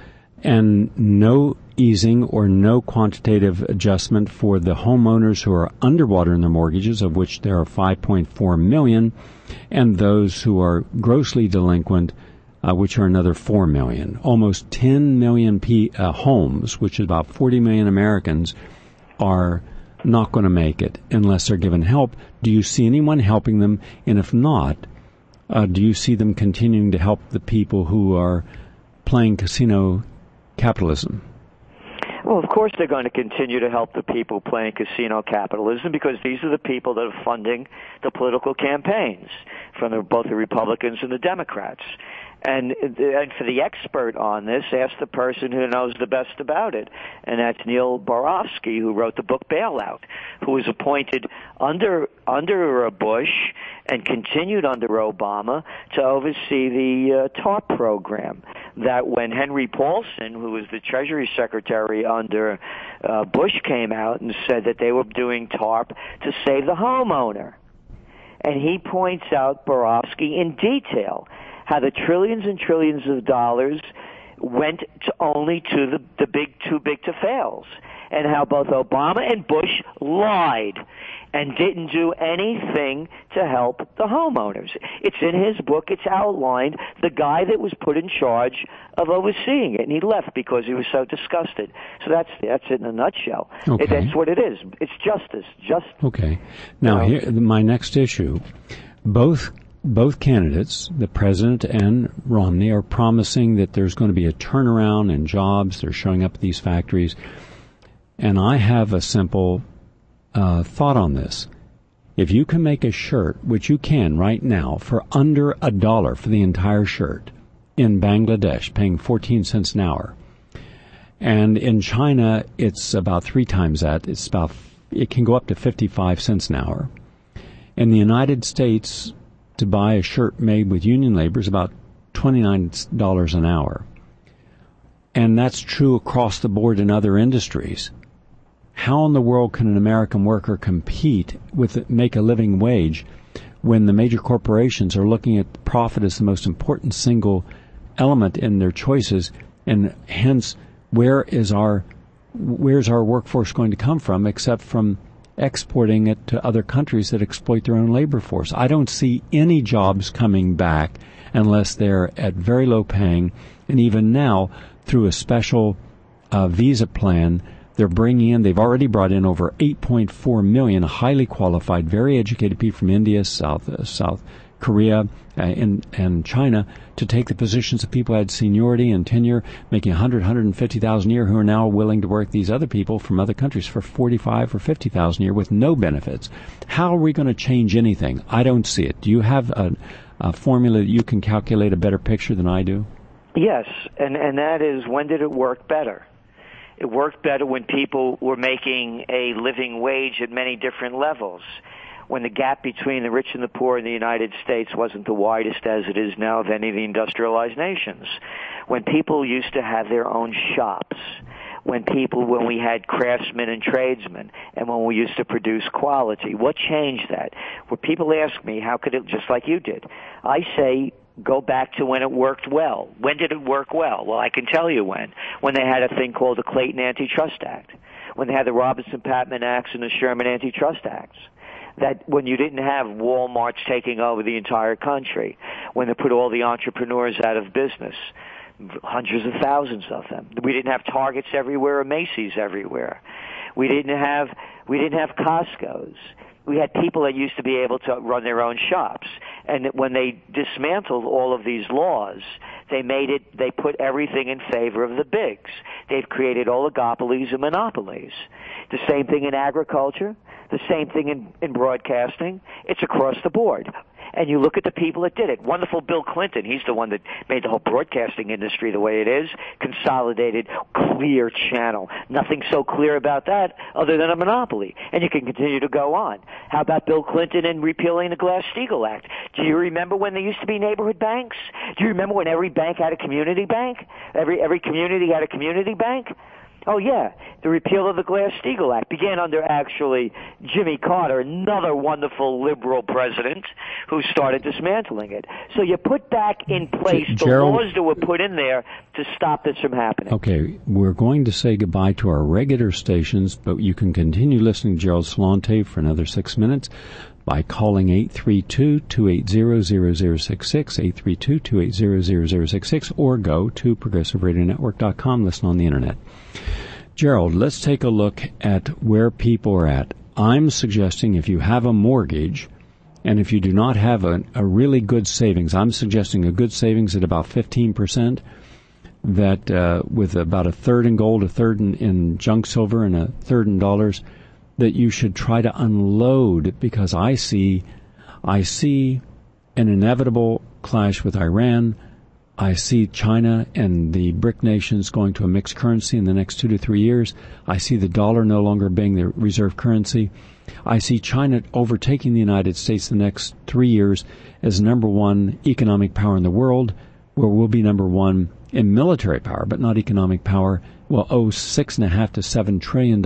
and no easing or no quantitative adjustment for the homeowners who are underwater in their mortgages, of which there are 5.4 million, and those who are grossly delinquent, which are another 4 million. Almost 10 million homes, which is about 40 million Americans, are not going to make it unless they're given help. Do you see anyone helping them? And if not, do you see them continuing to help the people who are playing casino capitalism? Well, of course they're going to continue to help the people playing casino capitalism, because these are the people that are funding the political campaigns from both the Republicans and the Democrats. And for the expert on this, ask the person who knows the best about it, and that's Neil Barofsky, who wrote the book Bailout, who was appointed under Bush and continued under Obama to oversee the TARP program. That when Henry Paulson, who was the Treasury Secretary under Bush, came out and said that they were doing TARP to save the homeowner. And he points out, Barofsky, in detail, how the trillions and trillions of dollars went only to the too big to fails, and how both Obama and Bush lied and didn't do anything to help the homeowners. It's in his book. It's outlined. The guy that was put in charge of overseeing it, and he left because he was so disgusted. So that's it in a nutshell. Okay. That's what it is. It's justice. Okay. Now, here, my next issue. Both candidates, the president and Romney, are promising that there's going to be a turnaround in jobs. They're showing up at these factories. And I have a simple thought on this. If you can make a shirt, which you can right now, for under $1 for the entire shirt in Bangladesh, paying 14 cents an hour, and in China it's about 3 times that. It can go up to 55 cents an hour. In the United States, to buy a shirt made with union labor is about $29 an hour. And that's true across the board in other industries. How in the world can an American worker compete make a living wage when the major corporations are looking at profit as the most important single element in their choices? And hence, where's our workforce going to come from except from exporting it to other countries that exploit their own labor force? I don't see any jobs coming back unless they're at very low paying. And even now, through a special visa plan, they've already brought in over 8.4 million highly qualified, very educated people from India, South Korea, and China to take the positions of people who had seniority and tenure, making $150,000 a year, who are now willing to work these other people from other countries for $45,000 or $50,000 a year with no benefits. How are we going to change anything? I don't see it. Do you have a formula that you can calculate a better picture than I do? Yes, and that is, when did it work better? It worked better when people were making a living wage at many different levels, when the gap between the rich and the poor in the United States wasn't the widest as it is now of any of the industrialized nations, when people used to have their own shops, when we had craftsmen and tradesmen, and when we used to produce quality. What changed that? Where people ask me, how could it, just like you did, I say, go back to when it worked well. When did it work well? Well, I can tell you when. When they had a thing called the Clayton Antitrust Act, when they had the Robinson-Patman Acts and the Sherman Antitrust Acts. That when you didn't have Walmarts taking over the entire country, when they put all the entrepreneurs out of business, hundreds of thousands of them. We didn't have Targets everywhere or Macy's everywhere. We didn't have Costco's. We had people that used to be able to run their own shops. And when they dismantled all of these laws, they put everything in favor of the bigs. They've created oligopolies and monopolies. The same thing in agriculture, the same thing in broadcasting. It's across the board. And you look at the people that did it. Wonderful Bill Clinton, he's the one that made the whole broadcasting industry the way it is. Consolidated, clear channel. Nothing so clear about that other than a monopoly. And you can continue to go on. How about Bill Clinton and repealing the Glass-Steagall Act? Do you remember when there used to be neighborhood banks? Do you remember when every bank had a community bank? Every community had a community bank? Oh, yeah. The repeal of the Glass-Steagall Act began under, actually, Jimmy Carter, another wonderful liberal president who started dismantling it. So you put back in place the laws that were put in there to stop this from happening. Okay, we're going to say goodbye to our regular stations, but you can continue listening to Gerald Celente for another 6 minutes by calling 832-280-0066, 832-280-0066, or go to ProgressiveRadioNetwork.com, listen on the Internet. Gerald, let's take a look at where people are at. I'm suggesting if you have a mortgage, and if you do not have a really good savings, I'm suggesting a good savings at about 15%, that with about a third in gold, a third in junk silver, and a third in dollars, that you should try to unload, because I see an inevitable clash with Iran. I see China and the BRIC nations going to a mixed currency in the next 2 to 3 years. I see the dollar no longer being the reserve currency. I see China overtaking the United States the next 3 years as number one economic power in the world, where we'll be number one in military power, but not economic power. We'll owe $6.5 to $7 trillion,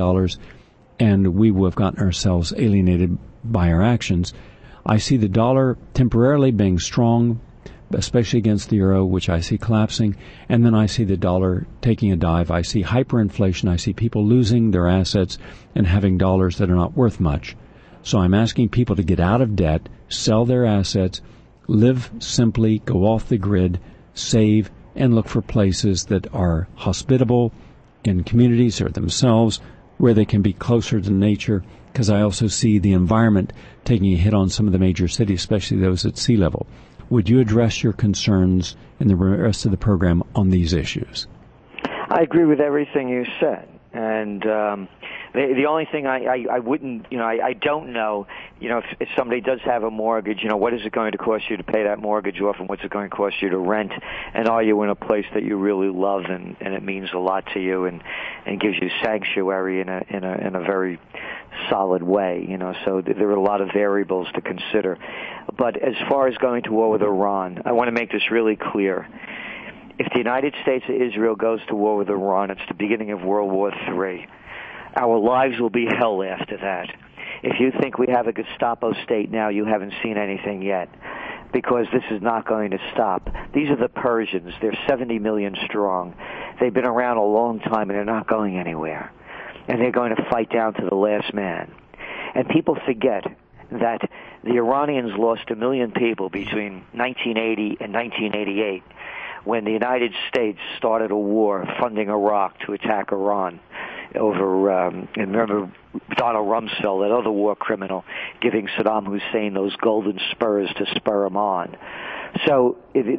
and we will have gotten ourselves alienated by our actions. I see the dollar temporarily being strong, especially against the euro, which I see collapsing, and then I see the dollar taking a dive. I see hyperinflation. I see people losing their assets and having dollars that are not worth much. So I'm asking people to get out of debt, sell their assets, live simply, go off the grid, save, and look for places that are hospitable in communities or themselves, where they can be closer to nature, because I also see the environment taking a hit on some of the major cities, especially those at sea level. Would you address your concerns in the rest of the program on these issues? I agree with everything you said. And the only thing I wouldn't, I don't know, if somebody does have a mortgage, what is it going to cost you to pay that mortgage off, and what's it going to cost you to rent, and are you in a place that you really love and it means a lot to you and gives you sanctuary in a very solid way, so there are a lot of variables to consider. But as far as going to war with Iran, I want to make this really clear. If the United States or Israel goes to war with Iran, it's the beginning of World War III. Our lives will be hell after that. If you think we have a Gestapo state now, you haven't seen anything yet, because this is not going to stop. These are the Persians. They're 70 million strong. They've been around a long time, and they're not going anywhere. And they're going to fight down to the last man. And people forget that the Iranians lost 1 million people between 1980 and 1988, when the United States started a war funding Iraq to attack Iran over, and remember Donald Rumsfeld, that other war criminal, giving Saddam Hussein those golden spurs to spur him on. So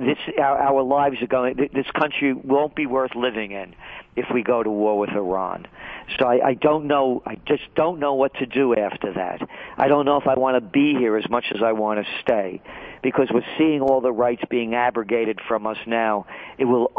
our lives are going, this country won't be worth living in if we go to war with Iran. So I don't know, I just don't know what to do after that. I don't know if I want to be here as much as I want to stay, because we're seeing all the rights being abrogated from us now. It will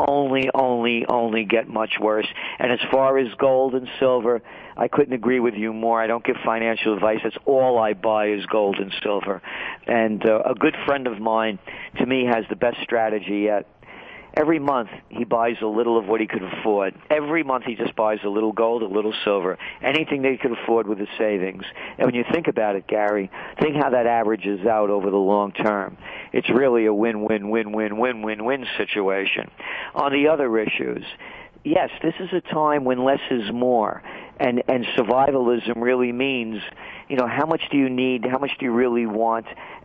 only get much worse. And as far as gold and silver, I couldn't agree with you more. I don't give financial advice. That's all I buy is gold and silver. And a good friend of mine, to me, has the best strategy yet. Every month, he buys a little of what he could afford. Every month, he just buys a little gold, a little silver, anything that he could afford with his savings. And when you think about it, Gary, think how that averages out over the long term. It's really a win-win-win-win-win-win-win situation. On the other issues, yes, this is a time when less is more. And survivalism really means, how much do you need, how much do you really want,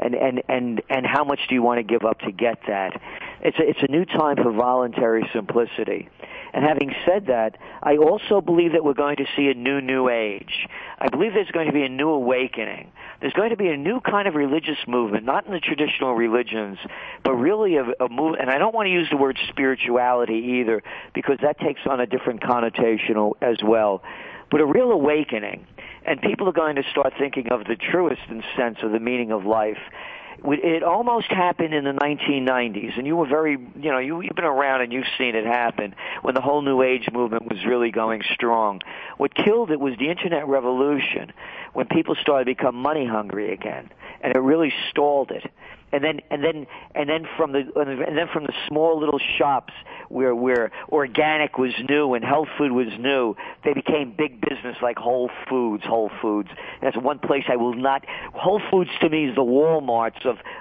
and how much do you want to give up to get that? It's a new time for voluntary simplicity. And having said that, I also believe that we're going to see a new age. I believe there's going to be a new awakening. There's going to be a new kind of religious movement, not in the traditional religions, but really a move. And I don't want to use the word spirituality either, because that takes on a different connotation as well. But a real awakening. And people are going to start thinking of the truest sense of the meaning of life. It almost happened in the 1990s, and you were very, you've been around and you've seen it happen when the whole New Age movement was really going strong. What killed it was the Internet revolution, when people started to become money hungry again, and it really stalled it. and then from the small little shops where organic was new and health food was new, they became big business like Whole Foods. That's one place I will not. Whole Foods to me is the Walmarts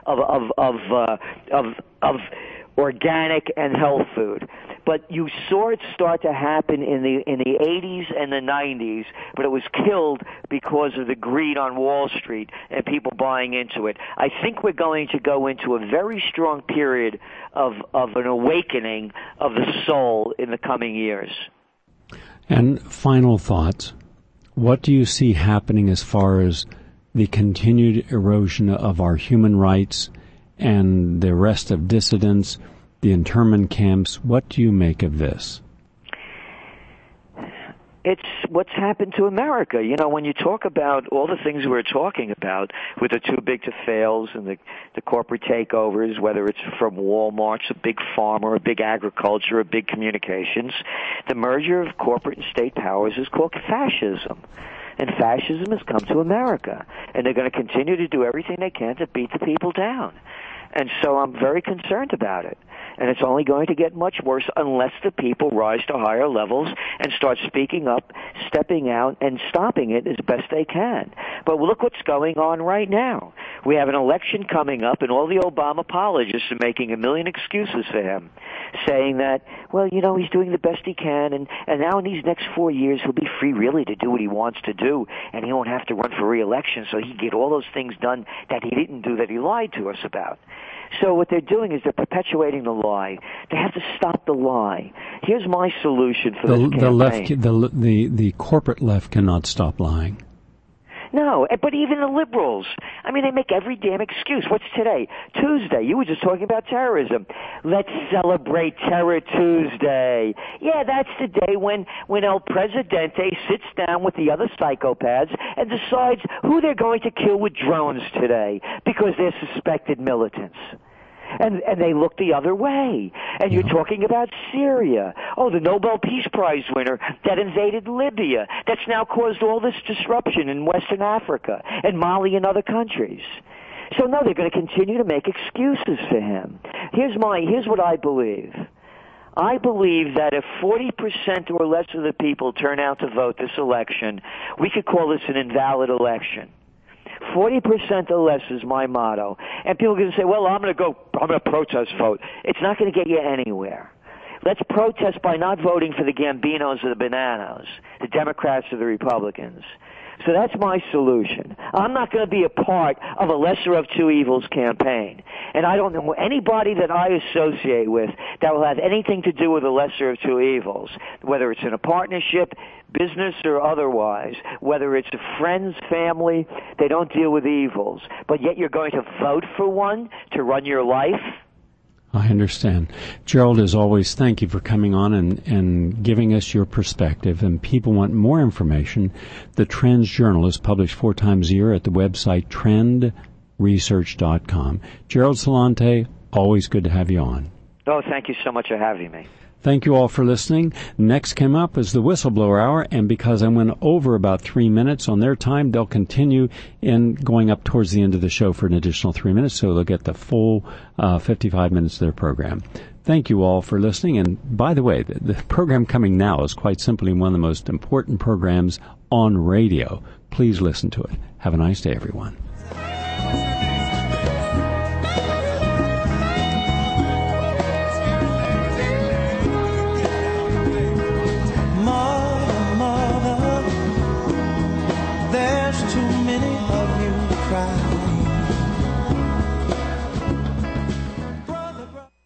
of organic and health food. But you saw it start to happen in the 80s and the 90s, but it was killed because of the greed on Wall Street and people buying into it. I think we're going to go into a very strong period of an awakening of the soul in the coming years. And final thoughts. What do you see happening as far as the continued erosion of our human rights and the arrest of dissidents, the internment camps? What do you make of this? It's what's happened to America. You know, when you talk about all the things we're talking about with the too big to fails and the corporate takeovers, whether it's from Walmart's, a big pharma, a big agriculture, a big communications, the merger of corporate and state powers is called fascism. And fascism has come to America. And they're going to continue to do everything they can to beat the people down. And so I'm very concerned about it. And it's only going to get much worse unless the people rise to higher levels and start speaking up, stepping out, and stopping it as best they can. But look what's going on right now. We have an election coming up, and all the Obama apologists are making a million excuses for him, saying that, well, you know, he's doing the best he can, and now in these next 4 years he'll be free really to do what he wants to do, and he won't have to run for re-election, so he can get all those things done that he didn't do that he lied to us about. So what they're doing is they're perpetuating the lie. They have to stop the lie. Here's my solution for this campaign. The corporate left cannot stop lying. No, but even the liberals. I mean, they make every damn excuse. What's today? Tuesday. You were just talking about terrorism. Let's celebrate Terror Tuesday. Yeah, that's the day when El Presidente sits down with the other psychopaths and decides who they're going to kill with drones today because they're suspected militants. And they look the other way. And you're talking about Syria. Oh, the Nobel Peace Prize winner that invaded Libya. That's now caused all this disruption in Western Africa and Mali and other countries. So no, they're going to continue to make excuses for him. Here's what I believe. I believe that if 40% or less of the people turn out to vote this election, we could call this an invalid election. 40% or less is my motto. And people are going to say, well, I'm going to protest vote. It's not going to get you anywhere. Let's protest by not voting for the Gambinos or the Bananas, the Democrats or the Republicans. So that's my solution. I'm not going to be a part of a lesser of two evils campaign. And I don't know anybody that I associate with that will have anything to do with a lesser of two evils, whether it's in a partnership, business or otherwise, whether it's a friend's family, they don't deal with evils. But yet you're going to vote for one to run your life? I understand. Gerald, as always, thank you for coming on and giving us your perspective. And people want more information. The Trends Journal is published 4 times a year at the website trendresearch.com. Gerald Celente, always good to have you on. Oh, thank you so much for having me. Thank you all for listening. Next came up is the Whistleblower Hour, and because I went over about 3 minutes on their time, they'll continue in going up towards the end of the show for an additional 3 minutes, so they'll get the full 55 minutes of their program. Thank you all for listening, and by the way, the program coming now is quite simply one of the most important programs on radio. Please listen to it. Have a nice day, everyone.